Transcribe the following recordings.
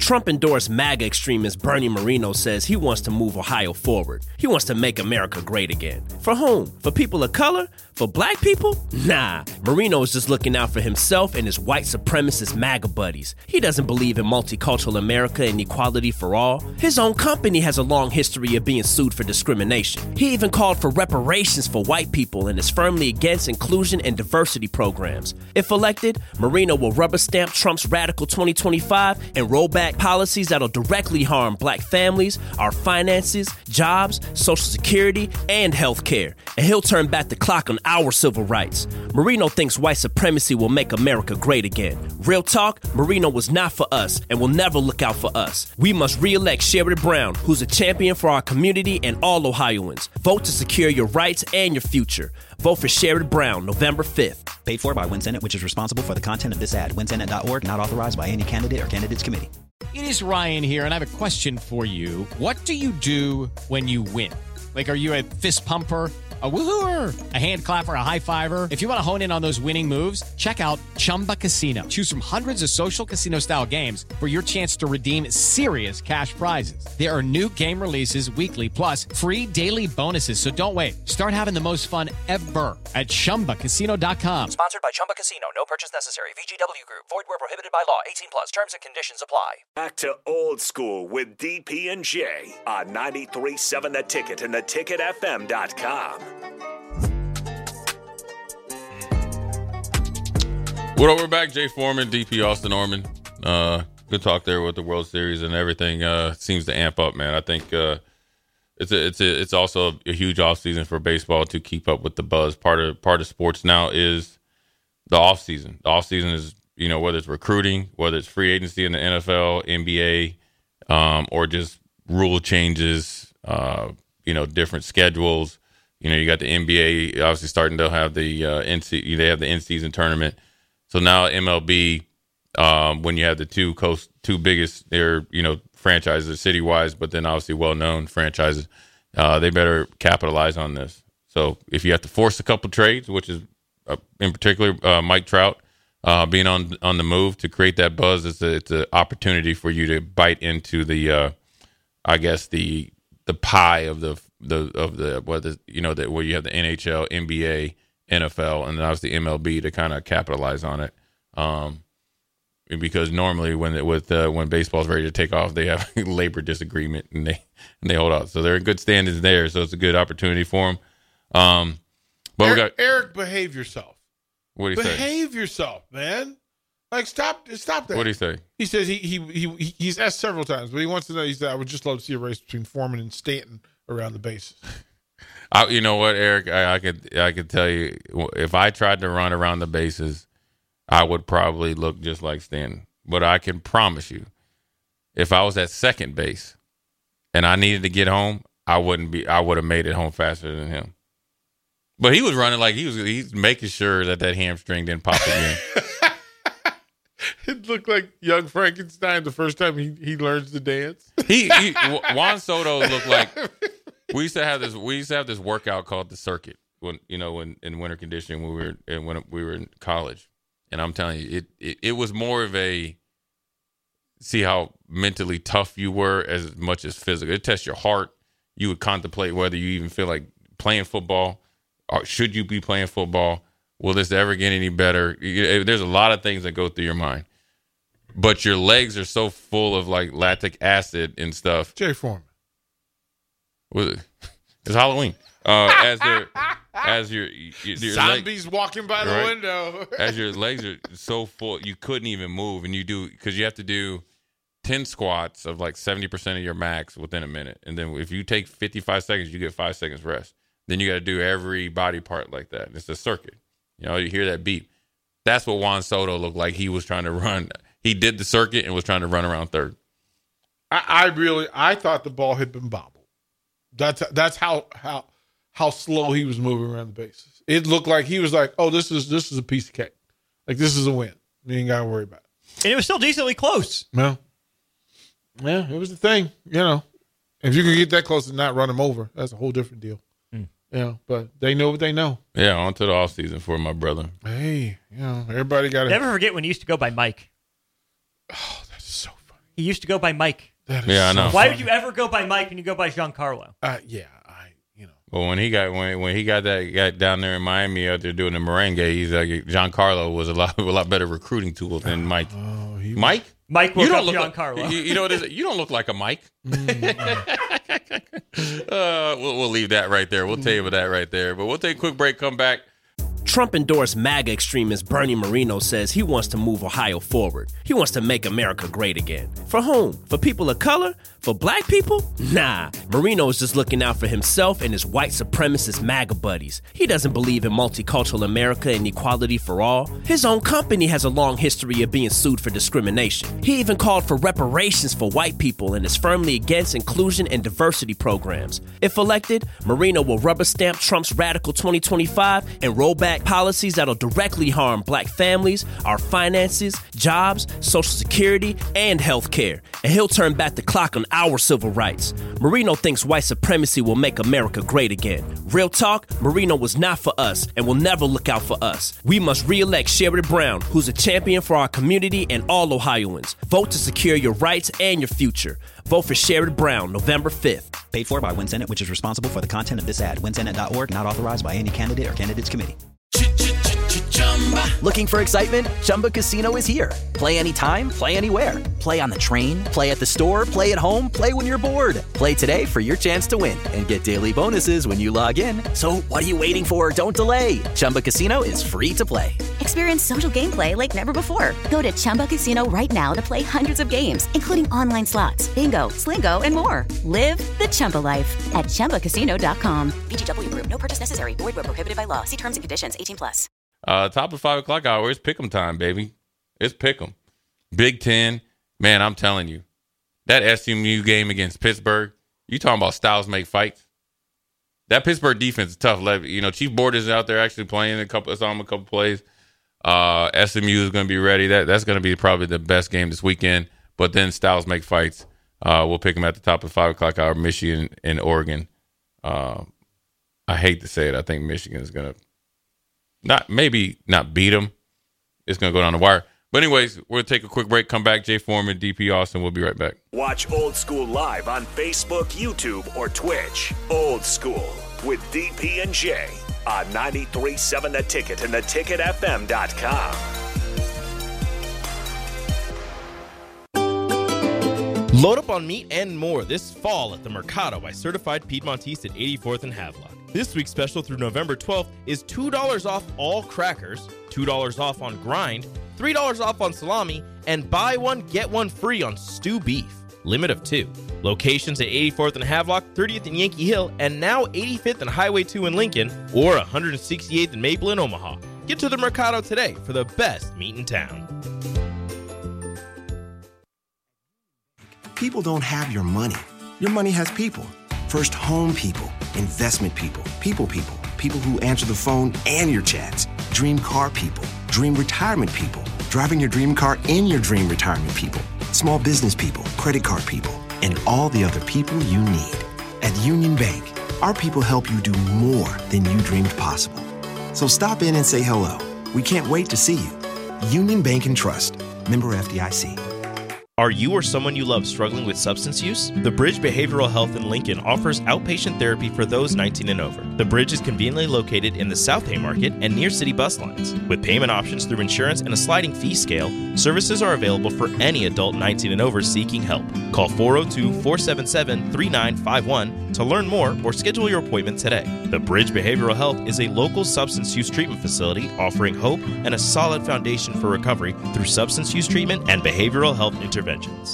Trump-endorsed MAGA extremist Bernie Moreno says he wants to move Ohio forward. He wants to make America great again. For whom? For people of color? For black people? Nah, Moreno is just looking out for himself and his white supremacist MAGA buddies. He doesn't believe in multicultural America and equality for all. His own company has a long history of being sued for discrimination. He even called for reparations for white people and is firmly against inclusion and diversity programs. If elected, Moreno will rubber stamp Trump's radical 2025 and roll back policies that'll directly harm black families, our finances, jobs, Social Security, and health care. And he'll turn back the clock on our civil rights. Moreno thinks white supremacy will make America great again. Real talk, Moreno was not for us and will never look out for us. We must re-elect Sherrod Brown, who's a champion for our community and all Ohioans. Vote to secure your rights and your future. Vote for Sherrod Brown, November 5th. Paid for by WinSenate, which is responsible for the content of this ad. WinSenate.org, not authorized by any candidate or candidates committee. It is Ryan here, and I have a question for you. What do you do when you win? Like, are you a fist pumper, a woohooer, a hand clapper, a high fiver? If you want to hone in on those winning moves, check out Chumba Casino. Choose from hundreds of social casino-style games for your chance to redeem serious cash prizes. There are new game releases weekly, plus free daily bonuses. So don't wait. Start having the most fun ever at ChumbaCasino.com. Sponsored by Chumba Casino. No purchase necessary. VGW Group. Void where prohibited by law. 18 plus. Terms and conditions apply. Back to Old School with DP and J on 93.7 The Ticket and theticketfm.com. Well, we're back. Jay Foreman, DP Austin Norman. Good talk there with the World Series and everything. Seems to amp up, man. I think it's also a huge offseason for baseball to keep up with the buzz. Part of sports now is the offseason. The offseason is, whether it's recruiting, whether it's free agency in the NFL, NBA, or just rule changes, different schedules. You got the NBA obviously starting to have the they have the in-season tournament. So now MLB, when you have the two biggest, they're franchises city-wise, but then obviously well-known franchises, they better capitalize on this. So if you have to force a couple trades, which is in particular Mike Trout being on the move to create that buzz, it's an opportunity for you to bite into the pie of where you have the NHL, NBA, NFL, and then obviously MLB to kind of capitalize on it. Because normally when baseball's ready to take off, they have a labor disagreement and they hold out. So they're in good standings there. So it's a good opportunity for them. But Eric, behave yourself. What do you say? Behave yourself, man. Like stop that. What do you say? He says he's asked several times, but he wants to know. He said, "I would just love to see a race between Foreman and Stanton around the bases." You know what, Eric? I could tell you, if I tried to run around the bases, I would probably look just like Stanton. But I can promise you, if I was at second base and I needed to get home, I would have made it home faster than him. But he was running like he's making sure that hamstring didn't pop again. It looked like young Frankenstein the first time he learns to dance. Juan Soto looked like we used to have this workout called the circuit when in winter conditioning when we were in college. And I'm telling you, it was more of a see how mentally tough you were as much as physical. It tests your heart. You would contemplate whether you even feel like playing football, or should you be playing football? Will this ever get any better? There's a lot of things that go through your mind. But your legs are so full of like lactic acid and stuff. Jay Foreman. It's Halloween. As your zombies walking by the window. As your legs are so full, you couldn't even move, and because you have to do 10 squats of like 70% of your max within a minute, and then if you take 55 seconds, you get 5 seconds rest. Then you got to do every body part like that. It's a circuit. You hear that beep. That's what Juan Soto looked like. He was trying to run. He did the circuit and was trying to run around third. I thought the ball had been bobbled. That's how slow he was moving around the bases. It looked like he was like, "Oh, this is a piece of cake. Like this is a win. You ain't got to worry about it." And it was still decently close. Well, yeah, it was the thing. If you can get that close and not run him over, that's a whole different deal. But they know what they know. Yeah, on to the offseason for my brother. Hey, everybody got to. Never forget when you used to go by Mike. Oh, that's so funny. He used to go by Mike. Yeah, I know. Why would you ever go by Mike when you go by Giancarlo? Well, when he got that guy down there in Miami out there doing the merengue, he's like Giancarlo was a lot better recruiting tool than Mike. Mike? Mike woke up Giancarlo. You know what it is? You don't look like a Mike. We'll leave that right there. We'll table that right there. But we'll take a quick break, come back. Trump-endorsed MAGA extremist Bernie Moreno says he wants to move Ohio forward. He wants to make America great again. For whom? For people of color? For black people? Nah. Moreno is just looking out for himself and his white supremacist MAGA buddies. He doesn't believe in multicultural America and equality for all. His own company has a long history of being sued for discrimination. He even called for reparations for white people and is firmly against inclusion and diversity programs. If elected, Moreno will rubber stamp Trump's radical 2025 and roll back policies that'll directly harm black families, our finances, jobs, Social Security, and health care. And he'll turn back the clock on our civil rights. Moreno thinks white supremacy will make America great again. Real talk, Moreno was not for us and will never look out for us. We must re-elect Sherrod Brown, who's a champion for our community and all Ohioans. Vote to secure your rights and your future. Vote for Sherrod Brown, November 5th. Paid for by WinSenate, which is responsible for the content of this ad. WinSenate.org, not authorized by any candidate or candidates committee. Looking for excitement? Chumba Casino is here. Play anytime, play anywhere. Play on the train, play at the store, play at home, play when you're bored. Play today for your chance to win and get daily bonuses when you log in. So what are you waiting for? Don't delay. Chumba Casino is free to play. Experience social gameplay like never before. Go to Chumba Casino right now to play hundreds of games, including online slots, bingo, Slingo, and more. Live the Chumba life at ChumbaCasino.com. VGW Group. No purchase necessary. Void where prohibited by law. See terms and conditions. 18+. Top of 5 o'clock hour, it's pick'em time, baby. It's pick'em. Big Ten, man, I'm telling you, that SMU game against Pittsburgh, you talking about styles make fights. That Pittsburgh defense is tough. You know, Chief Borders is out there actually playing a couple plays. SMU is going to be ready. That's going to be probably the best game this weekend. But then styles make fights. We'll pick them at the top of 5 o'clock hour, Michigan and Oregon. I hate to say it. I think Michigan is going to not beat them. It's going to go down the wire. But anyways, we'll take a quick break, come back. Jay Foreman, DP Austin, we'll be right back. Watch Old School live on Facebook, YouTube, or Twitch. Old School with DP and J on 93.7 The Ticket and theticketfm.com. Load up on meat and more this fall at the Mercado by Certified Piedmontese at 84th and Havelock. This week's special through November 12th is $2 off all crackers, $2 off on grind, $3 off on salami, and buy one, get one free on stew beef. Limit of 2. Locations at 84th and Havelock, 30th and Yankee Hill, and now 85th and Highway 2 in Lincoln, or 168th and Maple in Omaha. Get to the Mercado today for the best meat in town. People don't have your money. Your money has people. First home people, investment people, people who answer the phone and your chats, dream car people, dream retirement people, driving your dream car in your dream retirement people, small business people, credit card people, and all the other people you need. At Union Bank, our people help you do more than you dreamed possible. So stop in and say hello. We can't wait to see you. Union Bank and Trust. Member FDIC. Are you or someone you love struggling with substance use? The Bridge Behavioral Health in Lincoln offers outpatient therapy for those 19 and over. The Bridge is conveniently located in the South Haymarket and near city bus lines. With payment options through insurance and a sliding fee scale, services are available for any adult 19 and over seeking help. Call 402-477-3951 to learn more or schedule your appointment today. The Bridge Behavioral Health is a local substance use treatment facility offering hope and a solid foundation for recovery through substance use treatment and behavioral health interventions.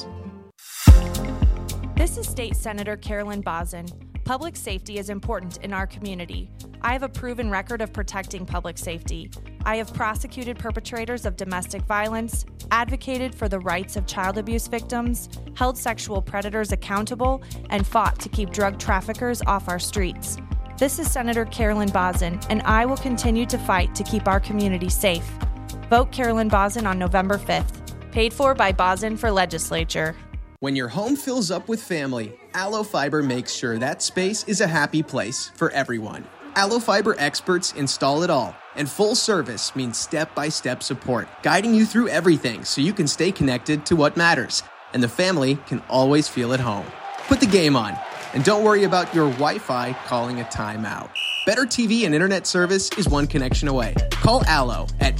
This is State Senator Carolyn Bosson. Public safety is important in our community. I have a proven record of protecting public safety. I have prosecuted perpetrators of domestic violence, advocated for the rights of child abuse victims, held sexual predators accountable, and fought to keep drug traffickers off our streets. This is Senator Carolyn Bosson, and I will continue to fight to keep our community safe. Vote Carolyn Bosson on November 5th. Paid for by Bosson for Legislature. When your home fills up with family, Allo Fiber makes sure that space is a happy place for everyone. Allo Fiber experts install it all, and full service means step-by-step support, guiding you through everything so you can stay connected to what matters. and the family can always feel at home. Put the game on, and don't worry about your Wi-Fi calling a timeout. Better TV and internet service is one connection away. Call Allo at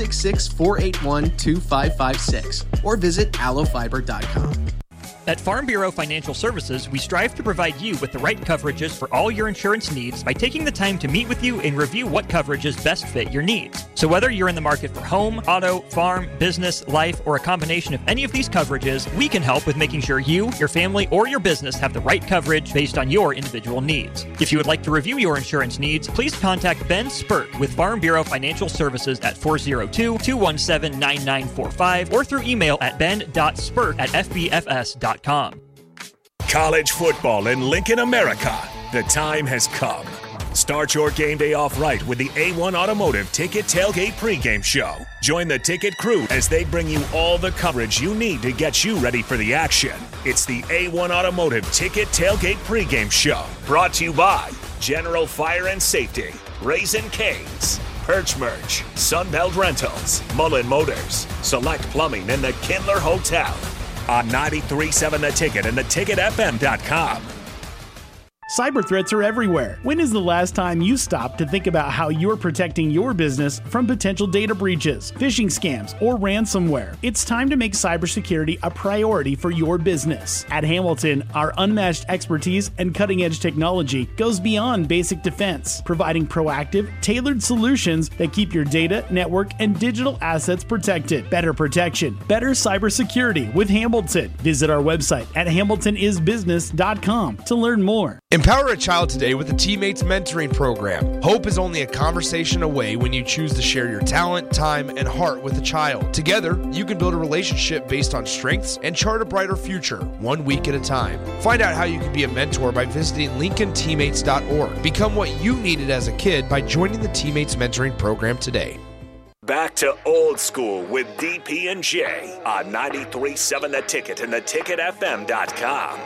866-481-2556 or visit allofiber.com. At Farm Bureau Financial Services, we strive to provide you with the right coverages for all your insurance needs by taking the time to meet with you and review what coverages best fit your needs. So whether you're in the market for home, auto, farm, business, life, or a combination of any of these coverages, we can help with making sure you, your family, or your business have the right coverage based on your individual needs. If you would like to review your insurance needs, please contact Ben Spurt with Farm Bureau Financial Services at 402-217-9945 or through email at ben.spurt@fbfs.com. College football in Lincoln, America. The time has come. Start your game day off right with the A1 Automotive Ticket Tailgate pregame show. Join the Ticket crew as they bring you all the coverage you need to get you ready for the action. It's the A1 Automotive Ticket Tailgate pregame show. Brought to you by General Fire and Safety, Raising Cane's, Perch Merch, Sunbelt Rentals, Mullen Motors, Select Plumbing, and the Kindler Hotel. On 93.7 The Ticket and theticketfm.com. Cyber threats are everywhere. When is the last time you stopped to think about how you're protecting your business from potential data breaches, phishing scams, or ransomware? It's time to make cybersecurity a priority for your business. At Hamilton, our unmatched expertise and cutting-edge technology goes beyond basic defense, providing proactive, tailored solutions that keep your data, network, and digital assets protected. Better protection, better cybersecurity with Hamilton. Visit our website at hamiltonisbusiness.com to learn more. Empower a child today with the Teammates Mentoring Program. Hope is only a conversation away when you choose to share your talent, time, and heart with a child. Together, you can build a relationship based on strengths and chart a brighter future, 1 week at a time. Find out how you can be a mentor by visiting LincolnTeammates.org. Become what you needed as a kid by joining the Teammates Mentoring Program today. Back to Old School with DP and J on 93.7 The Ticket and theticketfm.com.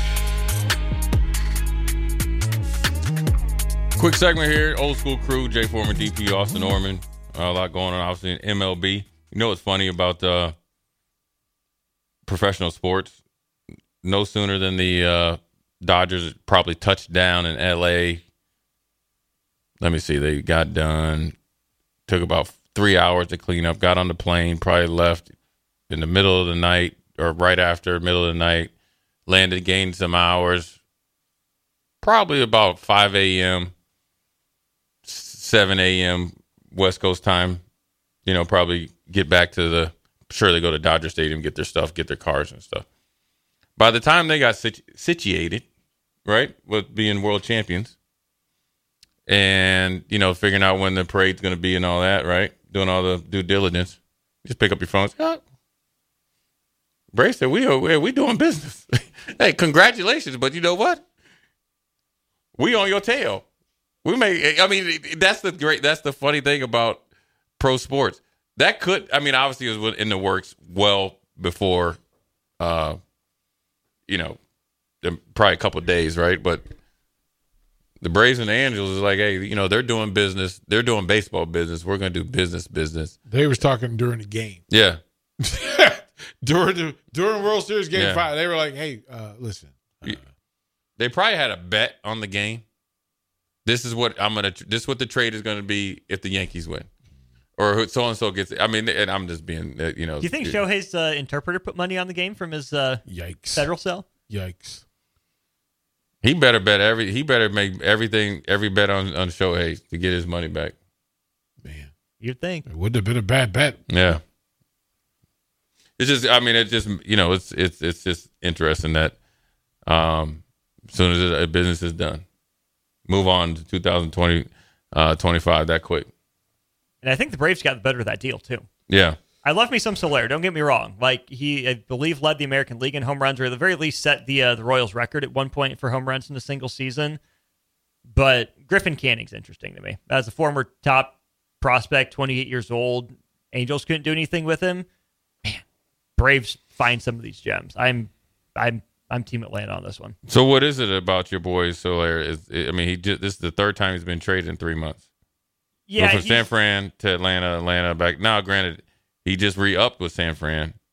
Quick segment here. Old School crew, Jay Foreman, DP, Austin Norman. A lot going on, obviously, in MLB. You know what's funny about professional sports? No sooner than the Dodgers probably touched down in L.A. Let me see. They got done. Took about 3 hours to clean up. Got on the plane. Probably left in the middle of the night or right after middle of the night. Landed, gained some hours. Probably about 5 a.m., 7 a.m. West Coast time, probably get back to sure they go to Dodger Stadium, get their stuff, get their cars and stuff. By the time they got situated, right, with being world champions and, figuring out when the parade's going to be and all that, right, doing all the due diligence, just pick up your phone. Brace said, we doing business. Hey, congratulations, but you know what? We on your tail. That's the funny thing about pro sports. That obviously it was in the works well before, probably a couple of days, right? But the Braves and the Angels is like, hey, they're doing business. They're doing baseball business. We're going to do business. They was talking during the game. Yeah. during World Series Game 5, they were like, hey, listen. They probably had a bet on the game. This is what the trade is going to be if the Yankees win, or so and so gets. And I'm just being, Do you think Shohei's interpreter put money on the game from his yikes federal cell? Yikes! He better bet He better make every bet on Shohei to get his money back. Man, you'd think it wouldn't have been a bad bet. Yeah. It's just. It's just interesting that as soon as a business is done, move on to 2025 that quick. And I think the Braves got the better of that deal, too. Yeah. I love me some Soler. Don't get me wrong. He, I believe, led the American League in home runs, or at the very least set the Royals record at one point for home runs in a single season. But Griffin Canning's interesting to me. As a former top prospect, 28 years old, Angels couldn't do anything with him. Man, Braves find some of these gems. I'm Team Atlanta on this one. So what is it about your boy Soler? This is the third time he's been traded in 3 months. Yeah, from San Fran to Atlanta back. Now, granted, he just re-upped with San Fran,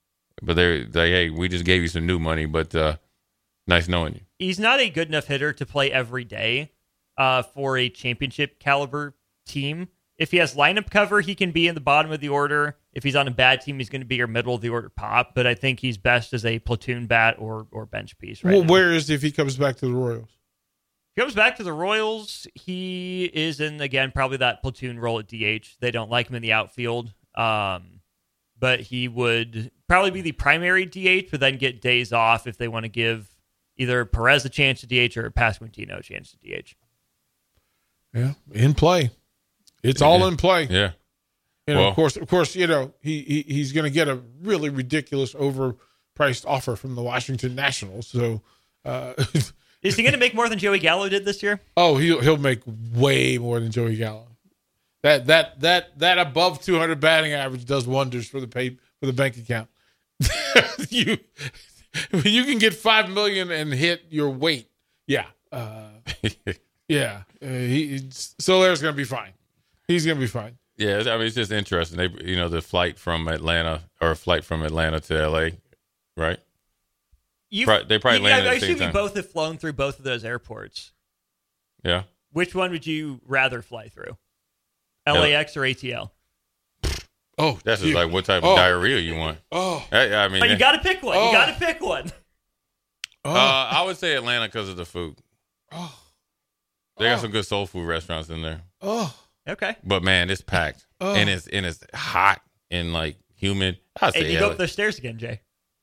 But they're like, hey, we just gave you some new money, but nice knowing you. He's not a good enough hitter to play every day for a championship caliber team. If he has lineup cover, he can be in the bottom of the order. If he's on a bad team, he's going to be your middle of the order pop. But I think he's best as a platoon bat or bench piece right now. Where is if he comes back to the Royals? If he comes back to the Royals, he is in, again, probably that platoon role at DH. They don't like him in the outfield. But he would probably be the primary DH, but then get days off if they want to give either Perez a chance to DH or Pasquantino a chance to DH. Yeah, in play. It's all in play. Yeah. You know, of course, you know, he's going to get a really ridiculous overpriced offer from the Washington Nationals. So, is he going to make more than Joey Gallo did this year? Oh, he'll make way more than Joey Gallo. That above 200 batting average does wonders for the bank account. you can get $5 million and hit your weight. Yeah. Yeah. Solaire's going to be fine. He's going to be fine. Yeah, I mean, it's just interesting. The flight from Atlanta to LA, right? They probably landed I at the same assume time. you both have flown through both of those airports. Yeah. Which one would you rather fly through? LAX or ATL? Oh, that's just like what type of diarrhea you want. Oh, I mean, but you got to pick one. You got to pick one. I would say Atlanta because of the food. They got some good soul food restaurants in there. Okay. But man, it's packed and it's hot and like humid. Hey, you go up those stairs again, Jay.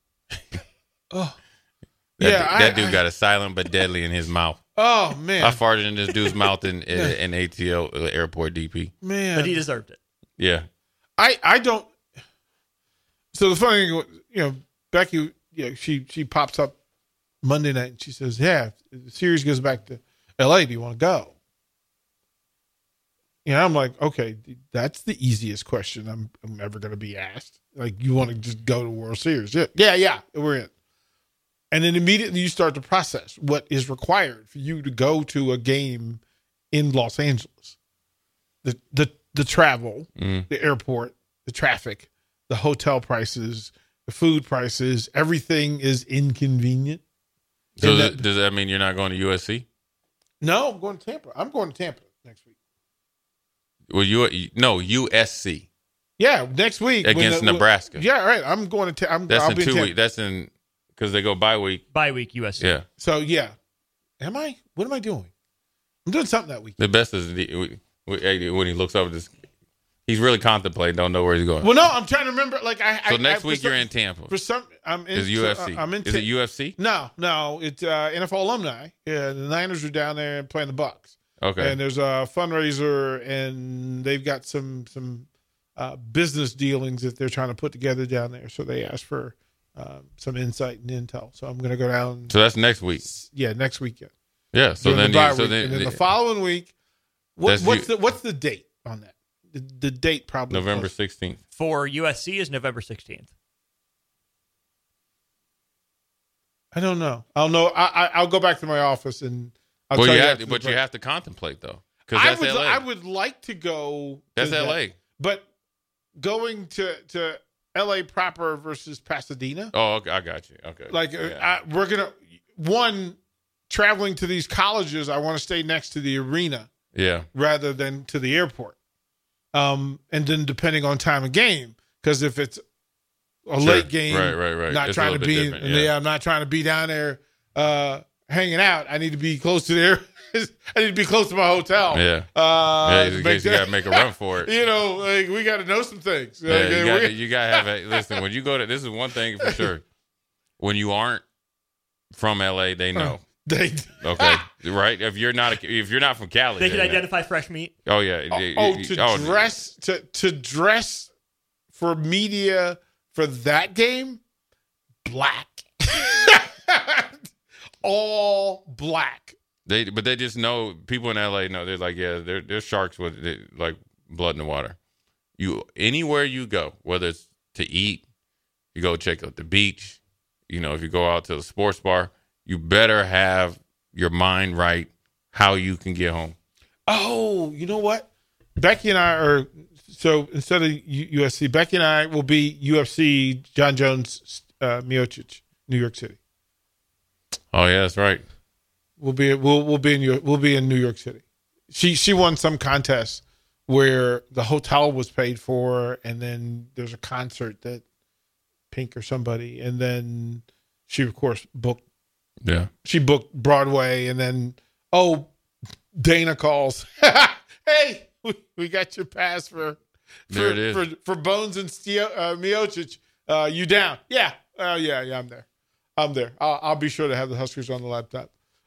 That dude got a silent but deadly in his mouth. Oh man, I farted in this dude's mouth in ATL airport DP. Man, but he deserved it. Yeah. I don't. So the funny thing, Becky, she pops up Monday night and she says, "Yeah, the series goes back to LA. Do you want to go?" I'm like, okay, that's the easiest question I'm ever going to be asked. Like, you want to just go to World Series? Yeah, we're in. And then immediately you start to process what is required for you to go to a game in Los Angeles. The travel, the airport, the traffic, the hotel prices, the food prices, everything is inconvenient. So does that mean you're not going to USC? No, I'm going to Tampa. I'm going to Tampa next week. Well, USC. Yeah, next week against Nebraska. Yeah, right. I'm going to. That's I'll in be 2 weeks. That's in because they go bye week. Bye week USC. Yeah. So yeah, am I? What am I doing? I'm doing something that week. The best is when he looks up at this. He's really contemplating. Don't know where he's going. Well, no, I'm trying to remember. Like so next week you're in Tampa. For some, I'm in. Is UFC? Is it UFC? No. It's NFL alumni. Yeah, the Niners are down there playing the Bucks. Okay. And there's a fundraiser, and they've got some business dealings that they're trying to put together down there. So they asked for some insight and intel. So I'm going to go down. So that's next week. Yeah, next weekend. Yeah. So then, and then the following week. What's the date on that? The date probably November 16th. For USC is November 16th. I don't know. I'll know. I'll go back to my office and. You have to contemplate though, because that's LA. I would like to go. That's LA. But going to LA proper versus Pasadena. Oh, okay, I got you. Okay. Like we're gonna traveling to these colleges. I want to stay next to the arena. Yeah. Rather than to the airport. And then depending on time of game, because if it's a late game, right. Not it's trying to be, I'm not trying to be down there hanging out. I need to be close to there. I need to be close to my hotel. Yeah. In case you got to make a run for it. Like we got to know some things. Yeah, you got to have a listen. When you go to, this is one thing for sure. When you aren't from LA, they know. Okay, right. If you're not from Cali, they can identify fresh meat. Oh yeah. To dress for media for that game, black, all black. They just know, people in LA know, they're like, yeah, they're sharks with like blood in the water. Anywhere you go, whether it's to eat, you go check out the beach, if you go out to the sports bar, you better have your mind right how you can get home. Oh, you know what? Becky and I so instead of USC, Becky and I will be UFC John Jones Miocic, New York City. Oh yeah, that's right. We'll be in New York City. She won some contest where the hotel was paid for, and then there's a concert that Pink or somebody, and then she of course booked. Yeah, she booked Broadway, and then Dana calls. Hey, we got your pass for Bones and Miocic. You down? Yeah. Yeah. I'm there. I'll be sure to have the Huskers on the laptop.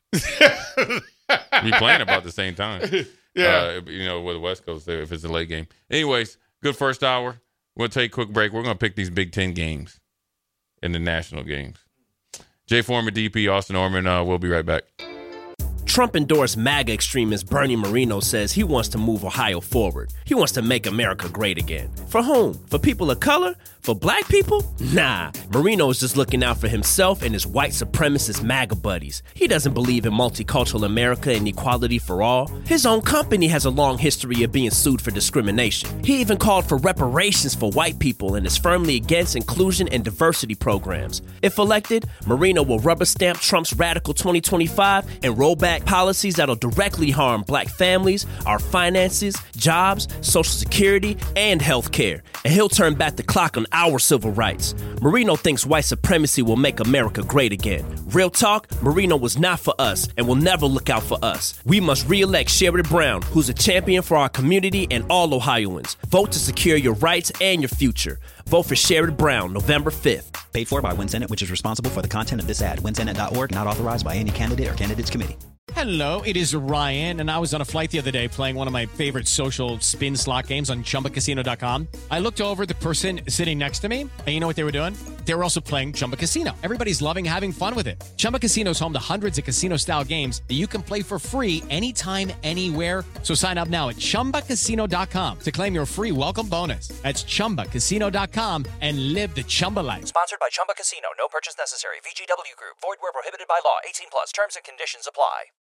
We playing about the same time. Yeah. With the West Coast there if it's a late game. Anyways, good first hour. We'll take a quick break. We're going to pick these Big Ten games and the national games. Jay Foreman, DP, Austin Orman. We'll be right back. Trump-endorsed MAGA extremist Bernie Moreno says he wants to move Ohio forward. He wants to make America great again. For whom? For people of color? For black people? Nah. Moreno is just looking out for himself and his white supremacist MAGA buddies. He doesn't believe in multicultural America and equality for all. His own company has a long history of being sued for discrimination. He even called for reparations for white people and is firmly against inclusion and diversity programs. If elected, Moreno will rubber stamp Trump's radical 2025 and roll back policies that'll directly harm black families, our finances, jobs, Social Security, and health care. And he'll turn back the clock on our civil rights. Moreno thinks white supremacy will make America great again. Real talk, Moreno was not for us and will never look out for us. We must re-elect Sherrod Brown, who's a champion for our community and all Ohioans. Vote to secure your rights and your future. Vote for Sherrod Brown, November 5th. Paid for by WinSenate, which is responsible for the content of this ad. WinSenate.org, not authorized by any candidate or candidates committee. Hello, it is Ryan, and I was on a flight the other day playing one of my favorite social spin slot games on ChumbaCasino.com. I looked over at the person sitting next to me, and you know what they were doing? They were also playing Chumba Casino. Everybody's loving having fun with it. Chumba Casino is home to hundreds of casino-style games that you can play for free anytime, anywhere. So sign up now at ChumbaCasino.com to claim your free welcome bonus. That's ChumbaCasino.com and live the Chumba life. Sponsored by Chumba Casino. No purchase necessary. VGW Group. Void where prohibited by law. 18 plus. Terms and conditions apply.